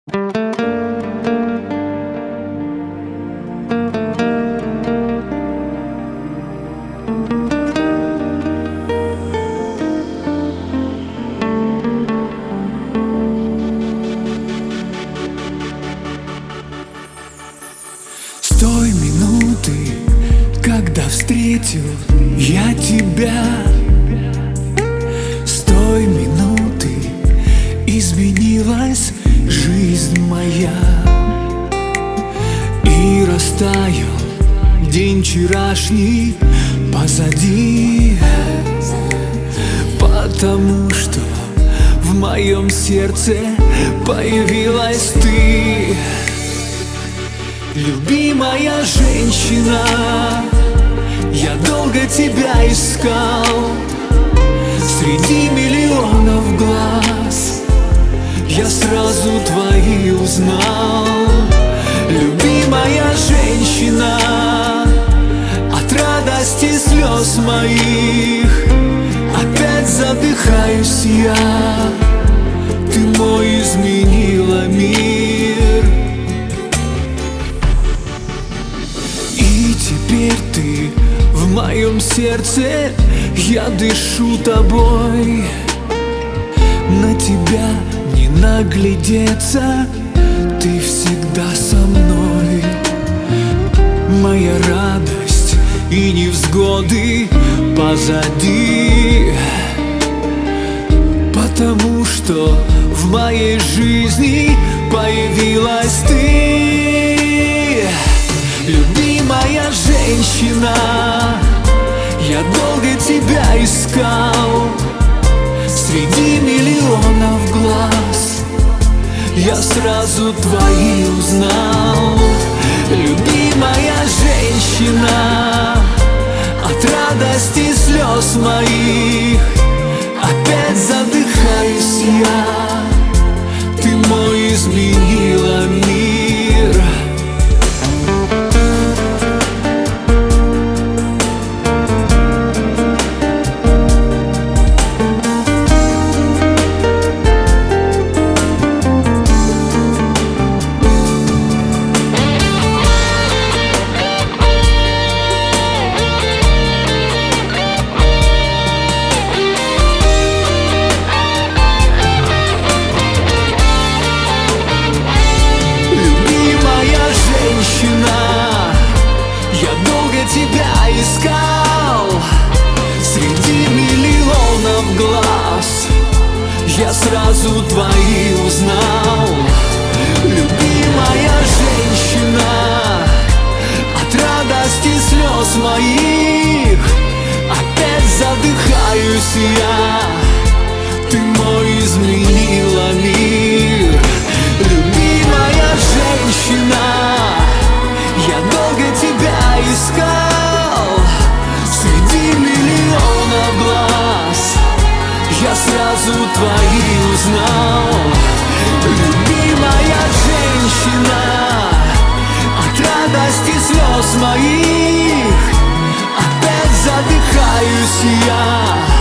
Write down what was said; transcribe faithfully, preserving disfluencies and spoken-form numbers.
С той минуты, когда встретил я тебя, с той минуты изменилась жизнь моя. И растаял день вчерашний позади, потому что в моем сердце появилась ты. Любимая женщина, я долго тебя искал среди миллионов глаз, я сразу твои узнал. Любимая женщина, от радости слез моих опять задыхаюсь я. Ты мой изменила мир, и теперь ты в моем сердце, я дышу тобой. На тебя не наглядеться, ты всегда со мной. Моя радость и невзгоды позади, потому что в моей жизни появилась ты. Любимая женщина, я долго тебя искал среди миллионов глаз, я сразу твои узнал. Любимая женщина, от радости слез моих опять задыхаюсь я. Ты мой изменила мир. Я долго тебя искал среди миллионов глаз, я сразу твои узнал. Любимая женщина, от радости слез моих опять задыхаюсь я. Ты мой изменила мир. Любимая женщина, я долго тебя искал среди миллионов глаз, я сразу твои узнал. Любимая женщина, от радости слез моих опять задыхаюсь я.